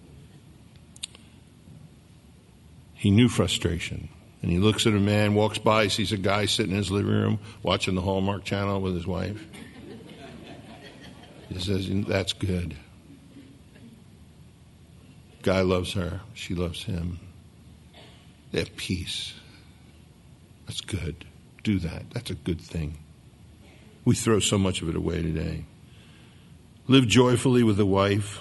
He knew frustration. And he looks at a man, walks by, sees a guy sitting in his living room watching the Hallmark Channel with his wife. He says, that's good. Guy loves her. She loves him. They have peace. That's good. Do that. That's a good thing. We throw so much of it away today. Live joyfully with the wife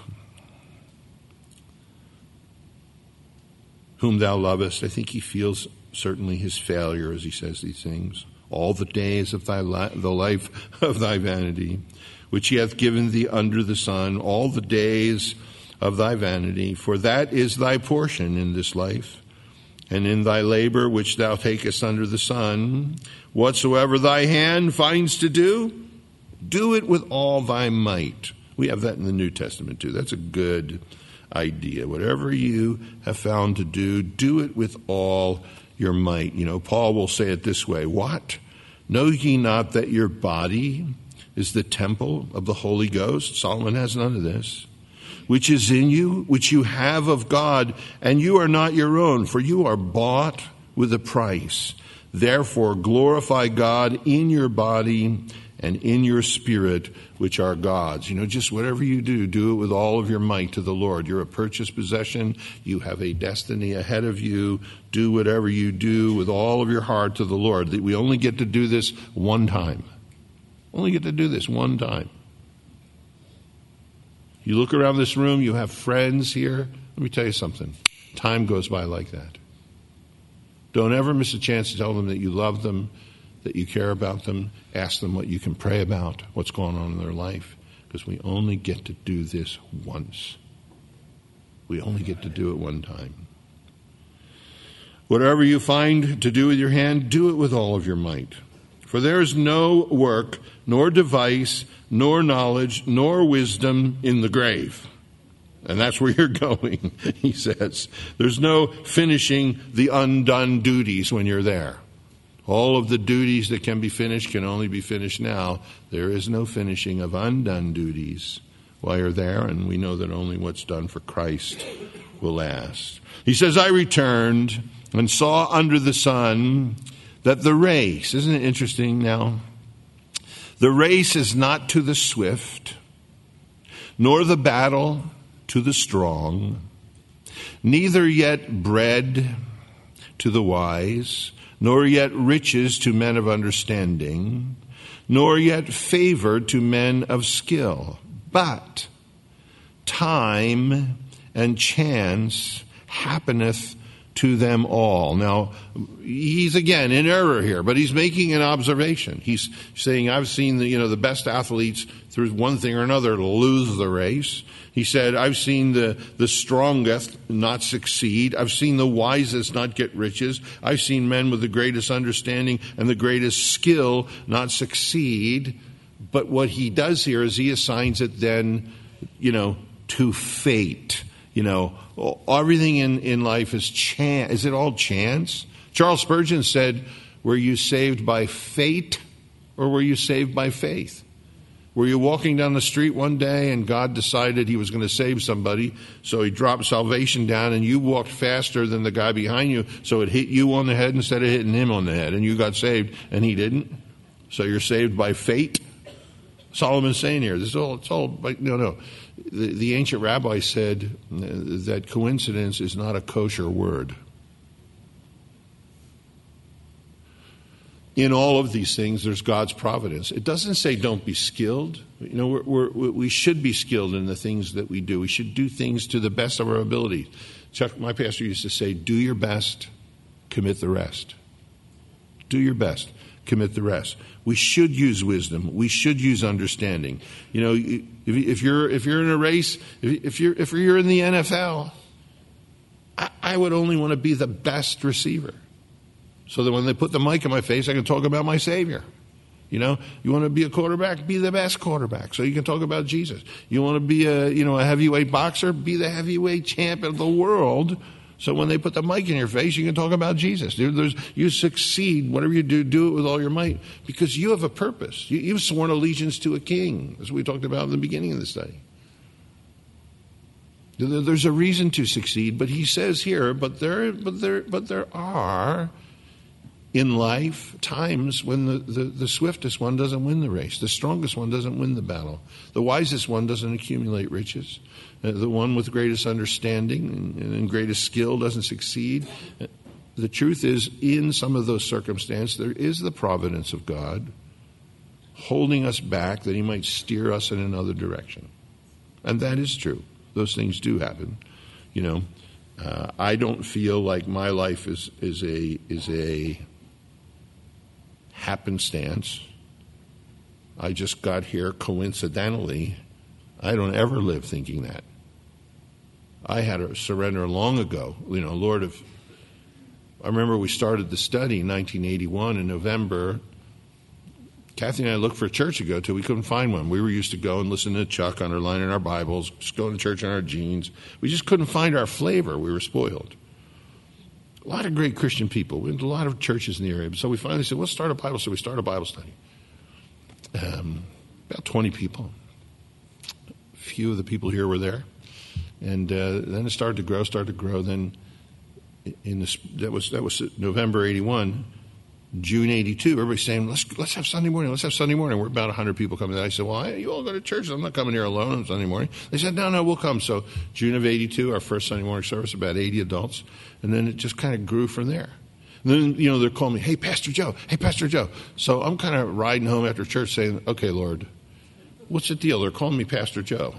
whom thou lovest. I think he feels certainly his failure as he says these things. All the days of thy li- the life of thy vanity, which he hath given thee under the sun, all the days of thy vanity, for that is thy portion in this life. And in thy labor which thou takest under the sun, whatsoever thy hand finds to do, do it with all thy might. We have that in the New Testament too. That's a good idea. Whatever you have found to do, do it with all your might. You know, Paul will say it this way, what? Know ye not that your body is the temple of the Holy Ghost? Solomon has none of this. Which is in you, which you have of God, and you are not your own, for you are bought with a price. Therefore glorify God in your body and in your spirit, which are God's. You know, just whatever you do, do it with all of your might to the Lord. You're a purchased possession. You have a destiny ahead of you. Do whatever you do with all of your heart to the Lord. We only get to do this one time. Only get to do this one time. You look around this room, you have friends here. Let me tell you something. Time goes by like that. Don't ever miss a chance to tell them that you love them, that you care about them. Ask them what you can pray about, what's going on in their life. Because we only get to do this once. We only get to do it one time. Whatever you find to do with your hand, do it with all of your might. For there is no work, nor device, nor knowledge, nor wisdom in the grave. And that's where you're going, he says. There's no finishing the undone duties when you're there. All of the duties that can be finished can only be finished now. There is no finishing of undone duties while you're there, and we know that only what's done for Christ will last. He says, I returned and saw under the sun that the race, isn't it interesting now? The race is not to the swift, nor the battle to the strong, neither yet bread to the wise, nor yet riches to men of understanding, nor yet favor to men of skill. But time and chance happeneth to them all. Now, he's again in error here, but he's making an observation. He's saying, I've seen the, you know, the best athletes through one thing or another lose the race. He said, I've seen the, the strongest not succeed. I've seen the wisest not get riches. I've seen men with the greatest understanding and the greatest skill not succeed. But what he does here is he assigns it then, you know, to fate. You know, everything in, in life is chance. Is it all chance? Charles Spurgeon said, were you saved by fate or were you saved by faith? Were you walking down the street one day and God decided he was going to save somebody, so he dropped salvation down and you walked faster than the guy behind you, so it hit you on the head instead of hitting him on the head, and you got saved and he didn't? So you're saved by fate? Solomon's saying here, this is all, it's all, like, no, no. The, the ancient rabbi said that coincidence is not a kosher word. In all of these things, there's God's providence. It doesn't say don't be skilled. You know, we're, we're, we should be skilled in the things that we do. We should do things to the best of our ability. Chuck, my pastor used to say, do your best, commit the rest. Do your best, commit the rest. We should use wisdom. We should use understanding. You know, if, if you're if you're in a race, if, if you're if you're in the N F L, I, I would only want to be the best receiver, so that when they put the mic in my face, I can talk about my Savior. You know, you want to be a quarterback, be the best quarterback, so you can talk about Jesus. You want to be a you know a heavyweight boxer, be the heavyweight champ of the world. So when they put the mic in your face, you can talk about Jesus. There's, you succeed. Whatever you do, do it with all your might, because you have a purpose. You, you've sworn allegiance to a king, as we talked about in the beginning of the study. There's a reason to succeed, but he says here, but there, but there, but there are in life times when the, the, the swiftest one doesn't win the race, the strongest one doesn't win the battle, the wisest one doesn't accumulate riches. The one with greatest understanding and greatest skill doesn't succeed. The truth is, in some of those circumstances, there is the providence of God holding us back that he might steer us in another direction. And that is true. Those things do happen. You know, uh, I don't feel like my life is, is a is a happenstance. I just got here coincidentally. I don't ever live thinking that. I had a surrender long ago. You know, Lord, if I remember we started the study in nineteen eighty-one in November. Kathy and I looked for a church to go to. We couldn't find one. We were used to go and listen to Chuck underlining our Bibles, just going to church in our jeans. We just couldn't find our flavor. We were spoiled. A lot of great Christian people. We went to a lot of churches in the area. So we finally said, let's start a Bible study. We started a Bible study. Um, about twenty people. A few of the people here were there. And uh, then it started to grow, started to grow. Then in this, that was that was November eighty-one, June eighty-two. Everybody's saying, let's let's have Sunday morning. Let's have Sunday morning. We're about one hundred people coming. I said, well, I, you all go to church. I'm not coming here alone on Sunday morning. They said, no, no, we'll come. So June of eighty-two, our first Sunday morning service, about eighty adults. And then it just kind of grew from there. And then, you know, they're calling me, hey, Pastor Joe, hey, Pastor Joe. So I'm kind of riding home after church saying, okay, Lord, what's the deal? They're calling me Pastor Joe.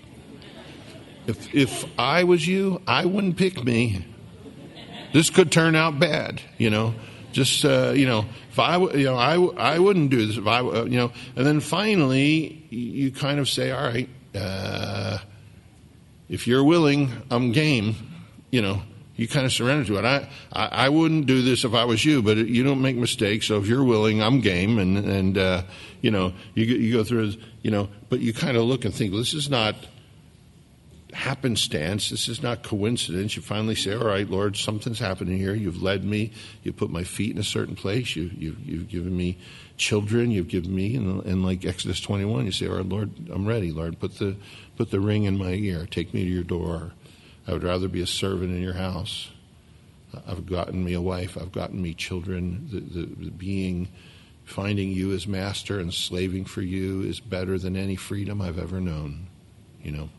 If if I was you, I wouldn't pick me. This could turn out bad, you know. Just uh, you know, if I you know I, I wouldn't do this if I uh, you know. And then finally, you kind of say, all right, uh, if you're willing, I'm game. You know, you kind of surrender to it. I, I I wouldn't do this if I was you, but you don't make mistakes. So if you're willing, I'm game. And and uh, you know, you you go through, you know, but you kind of look and think, well, this is not happenstance. This is not coincidence. You finally say, all right, Lord, something's happening here. You've led me. You put my feet in a certain place. You, you, you've given me children. You've given me, and, and like Exodus twenty-one, you say, all right, Lord, I'm ready. Lord, put the put the ring in my ear. Take me to your door. I would rather be a servant in your house. I've gotten me a wife. I've gotten me children. The, the, the being, finding you as master and slaving for you is better than any freedom I've ever known. You know.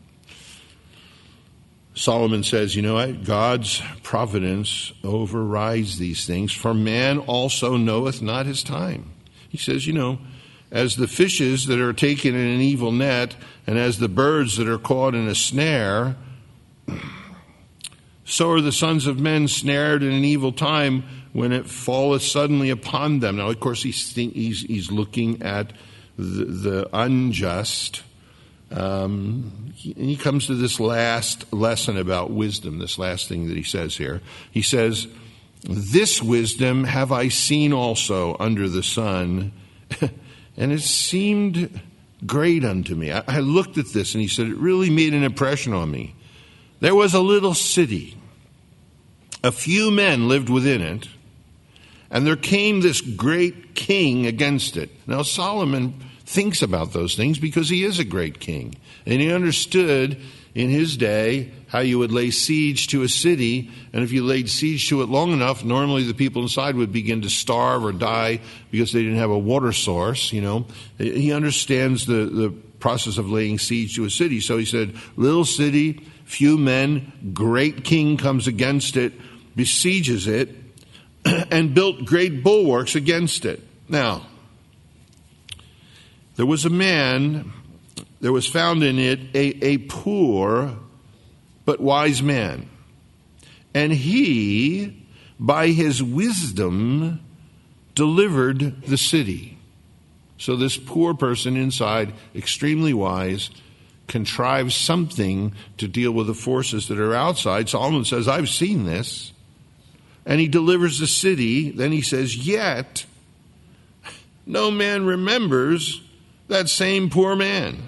Solomon says, you know what? God's providence overrides these things. For man also knoweth not his time. He says, you know, as the fishes that are taken in an evil net, and as the birds that are caught in a snare, so are the sons of men snared in an evil time when it falleth suddenly upon them. Now, of course, he's, he's, he's looking at the, the unjust. Um, he, and he comes to this last lesson about wisdom, this last thing that he says here. He says, this wisdom have I seen also under the sun, and it seemed great unto me. I, I looked at this, and he said, it really made an impression on me. There was a little city. A few men lived within it, and there came this great king against it. Now, Solomon thinks about those things because he is a great king, and he understood in his day how you would lay siege to a city, and if you laid siege to it long enough, normally the people inside would begin to starve or die because they didn't have a water source. You know, he understands the, the process of laying siege to a city. So he said, little city, few men, great king comes against it, besieges it, and built great bulwarks against it. Now, there was a man, there was found in it a, a poor but wise man. And he, by his wisdom, delivered the city. So this poor person inside, extremely wise, contrives something to deal with the forces that are outside. Solomon says, I've seen this. And he delivers the city. Then he says, yet no man remembers that same poor man.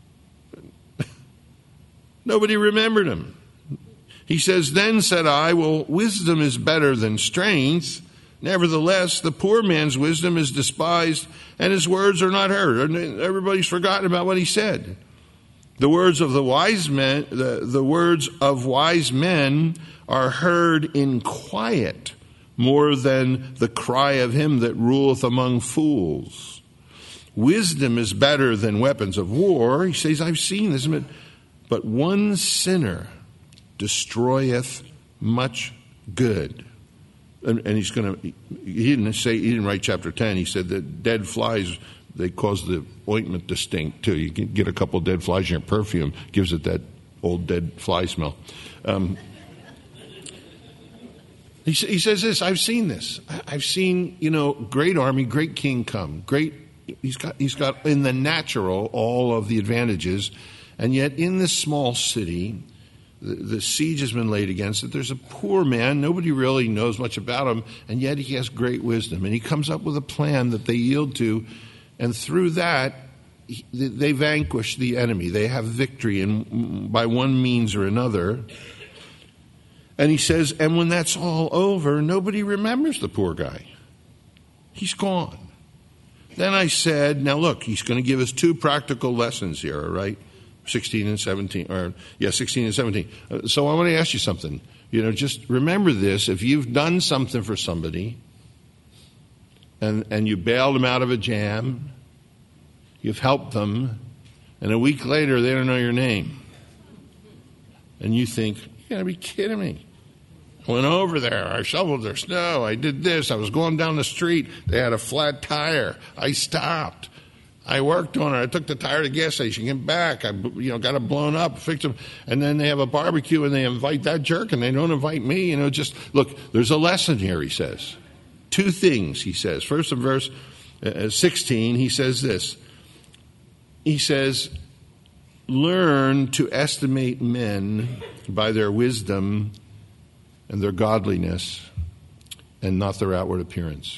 Nobody remembered him. He says, then said I, well, wisdom is better than strength. Nevertheless, the poor man's wisdom is despised, and his words are not heard. Everybody's forgotten about what he said. The words of the wise men, the, the words of wise men are heard in quiet more than the cry of him that ruleth among fools. Wisdom is better than weapons of war. He says, I've seen this. But one sinner destroyeth much good. And, and he's going to, he didn't say, he didn't write chapter ten. He said that dead flies, they cause the ointment to stink too. You can get a couple of dead flies in your perfume, gives it that old dead fly smell. Um, he, he says this, I've seen this. I've seen, you know, great army, great king come. Great, he's got, he's got in the natural all of the advantages. And yet in this small city, the, the siege has been laid against it. There's a poor man. Nobody really knows much about him. And yet he has great wisdom. And he comes up with a plan that they yield to. And through that, he, they vanquish the enemy. They have victory in, by one means or another. And he says, and when that's all over, nobody remembers the poor guy. He's gone. Then I said, now look, he's going to give us two practical lessons here, all right? sixteen and seventeen, or yeah, sixteen and seventeen. Uh, so I want to ask you something. You know, just remember this. If you've done something for somebody and, and you bailed them out of a jam, you've helped them, and a week later they don't know your name. And you think, you gotta be kidding me. I went over there, I shoveled their snow, I did this, I was going down the street, they had a flat tire, I stopped. I worked on it. I took the tire to the gas station, came back. I, you know, got it blown up, fixed them, and then they have a barbecue and they invite that jerk, and they don't invite me. You know, just look. There's a lesson here. He says two things. He says first in verse uh, sixteen. He says this. He says, "Learn to estimate men by their wisdom and their godliness, and not their outward appearance."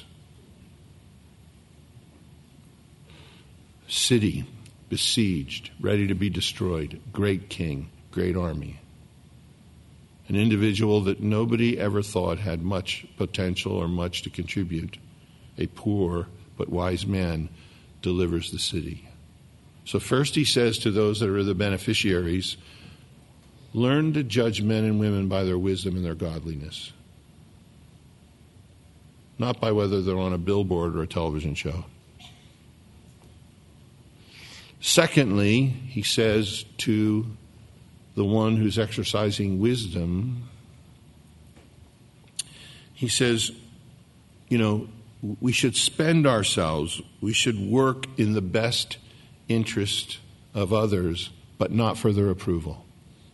City besieged, ready to be destroyed, great king, great army. An individual that nobody ever thought had much potential or much to contribute. A poor but wise man delivers the city. So first he says to those that are the beneficiaries, learn to judge men and women by their wisdom and their godliness. Not by whether they're on a billboard or a television show. Secondly, he says to the one who's exercising wisdom, he says, you know, we should spend ourselves, we should work in the best interest of others, but not for their approval.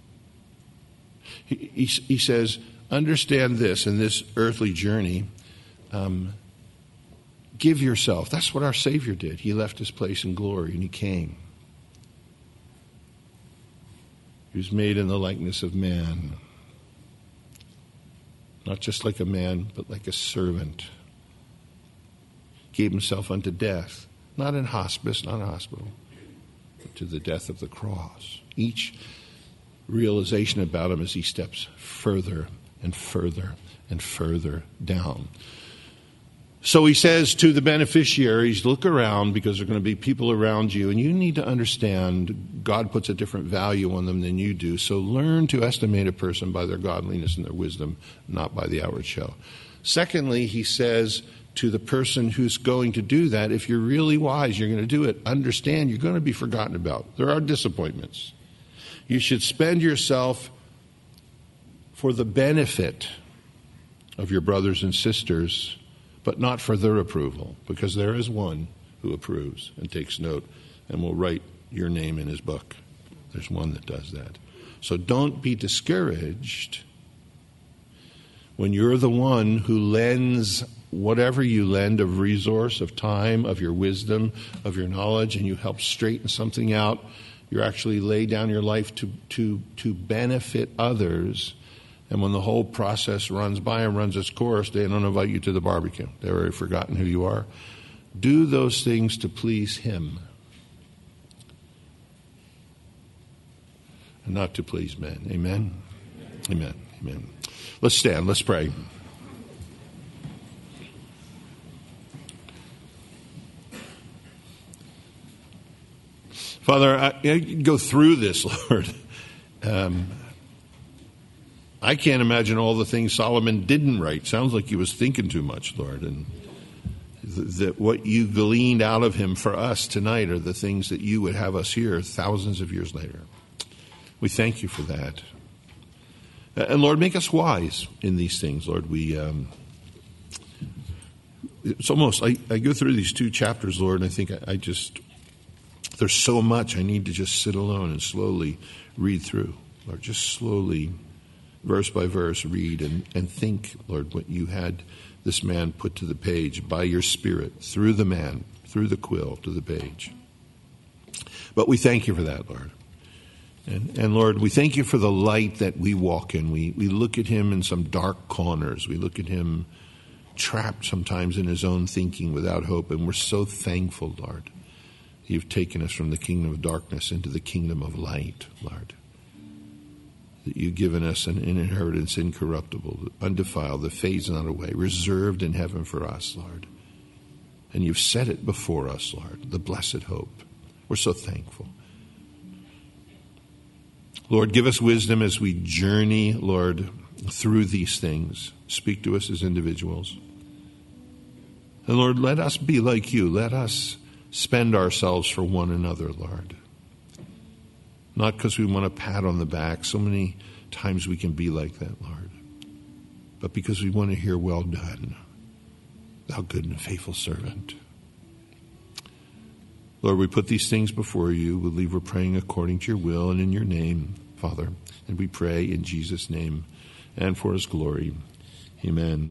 He, he, he says, understand this in this earthly journey. Um, give yourself. That's what our Savior did. He left his place in glory and he came. He was made in the likeness of man. Not just like a man, but like a servant. Gave himself unto death. Not in hospice, not in a hospital, but to the death of the cross. Each realization about him as he steps further and further and further down. So he says to the beneficiaries, look around because there are going to be people around you, and you need to understand God puts a different value on them than you do. So learn to estimate a person by their godliness and their wisdom, not by the outward show. Secondly, he says to the person who's going to do that, if you're really wise, you're going to do it, understand you're going to be forgotten about. There are disappointments. You should spend yourself for the benefit of your brothers and sisters, but not for their approval, because there is one who approves and takes note and will write your name in his book. There's one that does that. So don't be discouraged when you're the one who lends whatever you lend of resource, of time, of your wisdom, of your knowledge, and you help straighten something out. You actually lay down your life to, to, to benefit others. And when the whole process runs by and runs its course, they don't invite you to the barbecue. They've already forgotten who you are. Do those things to please him, and not to please men. Amen? Amen. Amen. Let's stand. Let's pray. Father, I, I go through this, Lord. Um, I can't imagine all the things Solomon didn't write. Sounds like he was thinking too much, Lord. And th- that what you gleaned out of him for us tonight are the things that you would have us hear thousands of years later. We thank you for that. And Lord, make us wise in these things, Lord. We, um, it's almost, I, I go through these two chapters, Lord, and I think I, I just, there's so much I need to just sit alone and slowly read through. Lord, just slowly, verse by verse, read and, and think, Lord, what you had this man put to the page by your Spirit, through the man, through the quill to the page. But we thank you for that, Lord. And, and Lord, we thank you for the light that we walk in. We, we look at him in some dark corners. We look at him trapped sometimes in his own thinking without hope. And we're so thankful, Lord, you've taken us from the kingdom of darkness into the kingdom of light, Lord. That you've given us an inheritance incorruptible, undefiled, that fades not away, reserved in heaven for us, Lord. And you've set it before us, Lord, the blessed hope. We're so thankful. Lord, give us wisdom as we journey, Lord, through these things. Speak to us as individuals. And Lord, let us be like you. Let us spend ourselves for one another, Lord. Not because we want a pat on the back. So many times we can be like that, Lord. But because we want to hear, well done, thou good and faithful servant. Lord, we put these things before you. We believe we're praying according to your will and in your name, Father. And we pray in Jesus' name and for his glory. Amen.